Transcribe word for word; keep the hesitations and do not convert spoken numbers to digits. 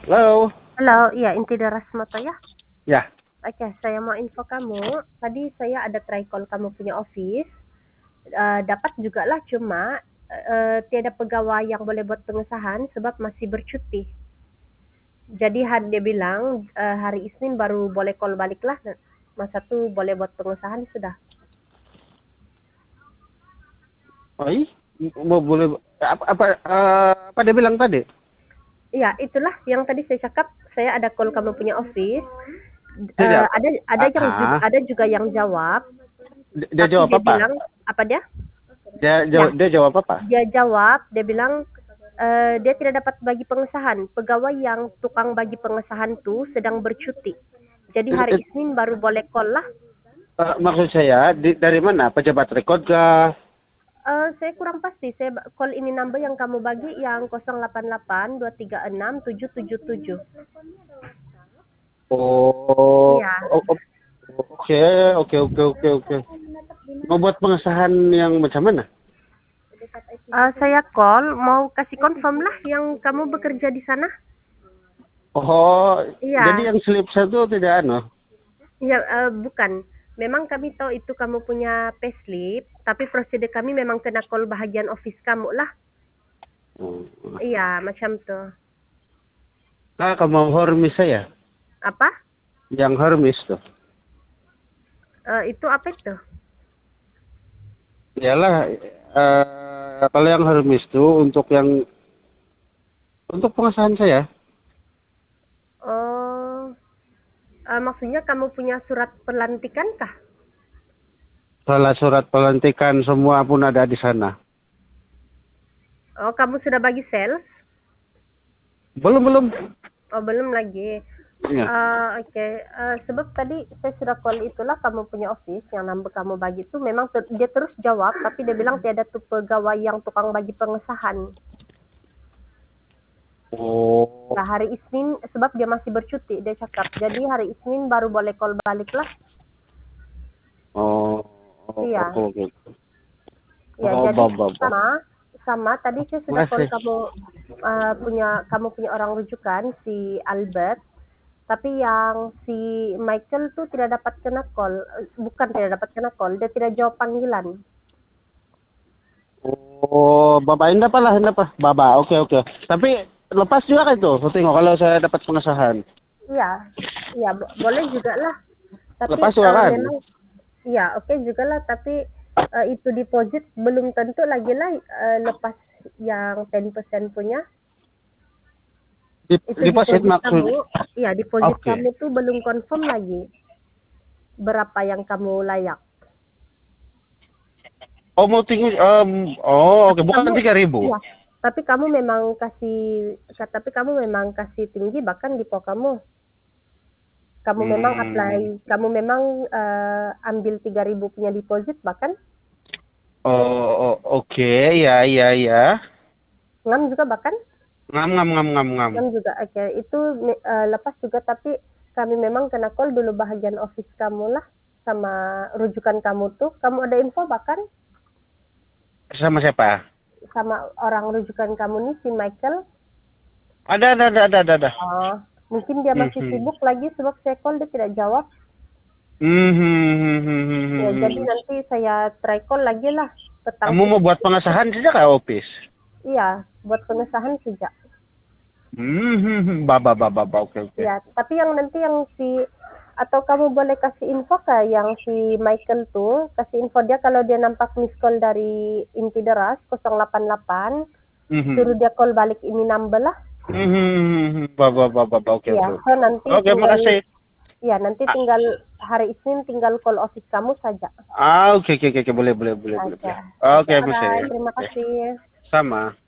Halo. Halo, iya Inti Darasmata ya? Ya. Oke, saya mau info kamu. Tadi saya ada try call kamu punya office. Uh, dapat juga lah, cuma uh, tiada pegawai yang boleh buat pengesahan sebab masih bercuti. Jadi hari dia bilang uh, hari Isnin baru boleh call balik lah. Masa tuh boleh buat pengesahan sudah. Oh iya? Mau boleh apa apa, uh, apa dia bilang tadi? Iya, itulah yang tadi saya cakap. Saya ada call kamu punya office. Uh, Tidak. ada ada Ah, yang juga, ah. ada juga yang jawab. Dia Tapi jawab dia apa? bilang apa dia? Dia Ya, jawab, dia jawab apa? dia jawab, dia bilang uh, dia tidak dapat bagi pengesahan. Pegawai yang tukang bagi pengesahan tuh sedang bercuti. Jadi It, hari it, Isnin baru boleh call lah. uh, maksud saya di, dari mana? Pejabat rekod kah? Uh, saya kurang pasti. Saya call ini number yang kamu bagi yang nol delapan delapan dua tiga enam tujuh tujuh tujuh. Oh, Iya. oh, oh, oke, oke, oke, oke, oke. Mau buat pengesahan yang macam mana? Uh, saya call mau kasih confirm lah yang kamu bekerja di sana. Oh, Iya. jadi yang slip satu tidak anu? Iya, uh, bukan. Memang kami tahu itu kamu punya payslip, tapi prosedur kami memang kena call bahagian office kamu lah. Oh. Iya, macam tuh. Ah, kamu hormis saya? Apa? Yang hormis tuh. Uh, itu apa itu? Iyalah, uh, kalau yang hormis tuh untuk yang untuk pengesahan saya. Oh, uh, maksudnya kamu punya surat pelantikan kah? Salah surat pelantikan semua pun ada di sana. Oh, kamu sudah bagi sales? Belum belum. Oh, belum lagi. Ya. Uh, Oke, okay. uh, sebab tadi saya sudah call itulah kamu punya office yang number kamu bagi itu memang ter dia terus jawab, tapi dia bilang tiada tuh pegawai yang tukang bagi pengesahan. Oh. Nah, hari Isnin sebab dia masih bercuti dia cakap. Jadi hari Isnin baru boleh call balik lah. Oh. Oh, Iya. oke oke. Ya, Oh, jadi bab, bab. sama sama tadi saya sudah call Masih. kamu uh, punya kamu punya orang rujukan si Albert, tapi yang si Michael tuh tidak dapat kena call, bukan tidak dapat kena call, dia tidak jawab panggilan. Oh, Bapak ini apa lah, ini apa? Baba, oke oke. Tapi lepas juga kan itu, saya tengok kalau saya dapat pengesahan. Iya, iya bo boleh juga lah. Tapi Lepas juga uh, kan? memang iya oke okay juga lah, tapi uh, itu deposit belum tentu lagi lah uh, lepas yang sepuluh persen punya. Dip, Itu deposit deposit maksud. kamu, iya deposit Oke. kamu tuh belum confirm lagi berapa yang kamu layak. Oh mau tinggi, um, oh oke, Tapi bukan kamu, tiga ribu. iya, tapi kamu memang kasih, tapi kamu memang kasih tinggi bahkan di po kamu. Kamu Hmm. memang apply, kamu memang uh, ambil tiga ribu punya deposit bahkan. Oh, oh oke, okay. Ya ya ya. Ngam juga bahkan. Ngam ngam ngam ngam ngam. Ngam juga, oke. Okay. Itu uh, lepas juga, tapi kami memang kena call dulu bahagian office kamu lah sama rujukan kamu tuh. Kamu ada info bahkan? Sama siapa? Sama orang rujukan kamu nih si Michael. Ada ada ada ada ada. Oh, mungkin dia masih mm-hmm. sibuk lagi sebab saya call dia tidak jawab. Mm-hmm. Ya, jadi nanti saya try call lagi lah. Petang. Kamu mau buat pengesahan sejak ke office? Iya, buat pengesahan sejak. Hmm, baba baba baba oke oke. Ya, tapi yang nanti yang si atau kamu boleh kasih info ke yang si Michael tuh, kasih info dia kalau dia nampak miss call dari Inti Deras nol delapan delapan, mm-hmm. suruh dia call balik ini number lah. Hmm, baba baba baba oke ya, oke. So nanti oke, tinggal, makasih. Ya, nanti tinggal hari Isnin tinggal call office kamu saja. Ah, oke oke oke boleh boleh boleh okay. boleh. Oke, okay, masih. Terima kasih. Sama.